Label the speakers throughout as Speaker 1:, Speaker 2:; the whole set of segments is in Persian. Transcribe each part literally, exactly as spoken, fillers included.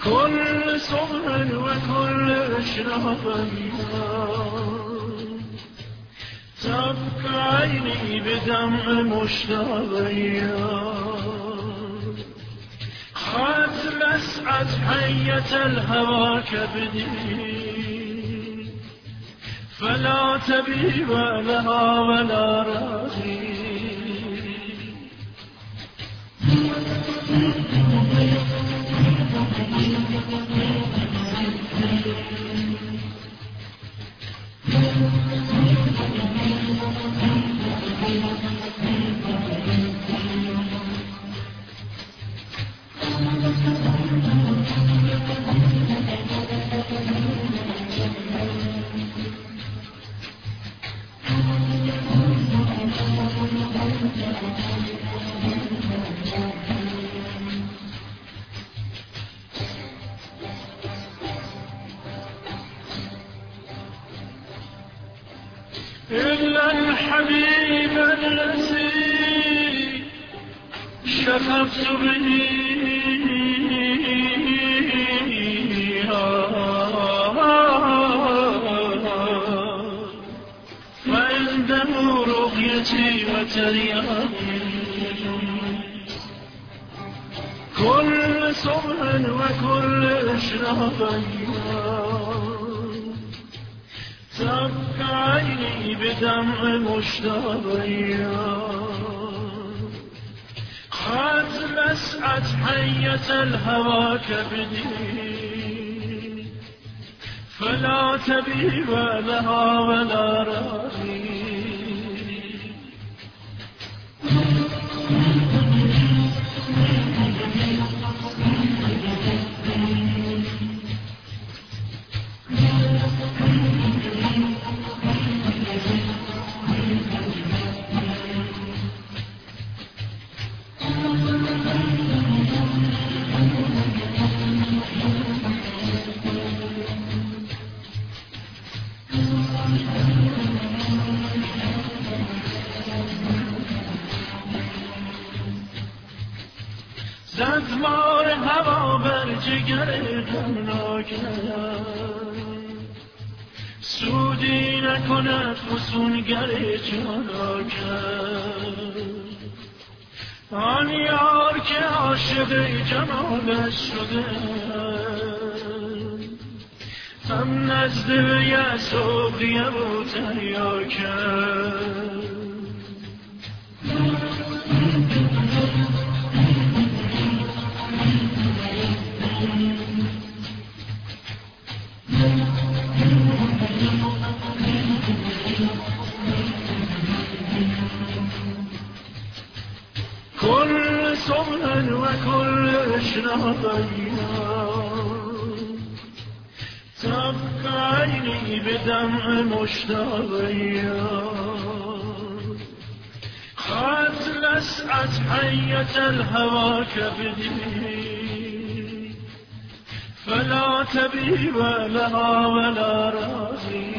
Speaker 1: كل صبح وكل إشراق تبكى عيني بدمع مشتاقية خات مسعد حية الهوى كبدي فلا تبيب لها ولا راغي إلا الحبيب الذي شفقت به فعنده رؤيتي وترياقي كل صبح وكل إشراق تبكى عيني بدمع مشتاقية خات مسعد حية الهوى كبدي فلا تبيب لها ولا راغي زد مار هوا بر جگر غمناکم سودی نکند فسونگر جاناکم آن یار که عاشق جمالش شده هم نزد یأس و غیب و تریاکم كل صبح وكل إشراق تبكى عيني بدمع مشتاقية خات مسعد حية الهوى كبدي فلا تبيب لها ولا راغي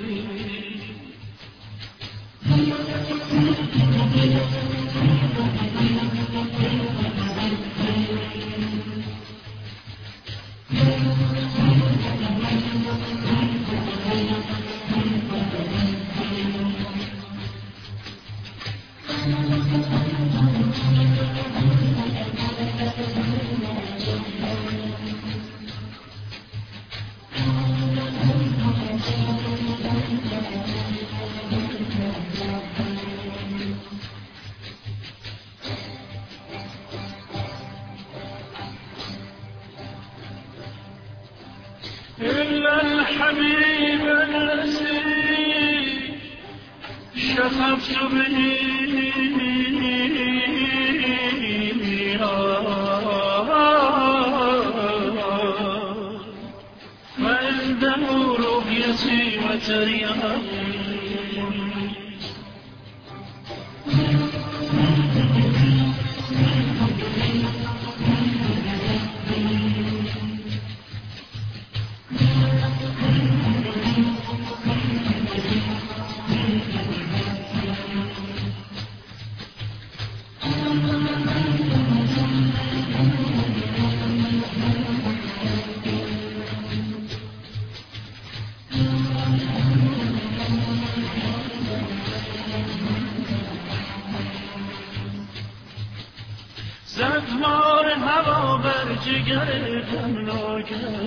Speaker 1: إلا الحبيب الذي شفقت به فعنده رؤيتي وترياقي مار هوا بر جگر غمناک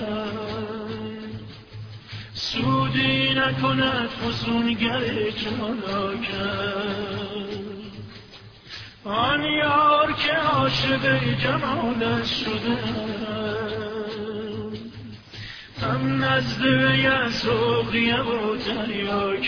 Speaker 1: سودی نکند فسونگر چالاک آن یار که عاشق جمالش شده هم نزد یه سغریه و تریاک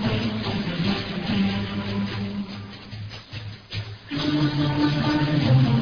Speaker 1: Thank you.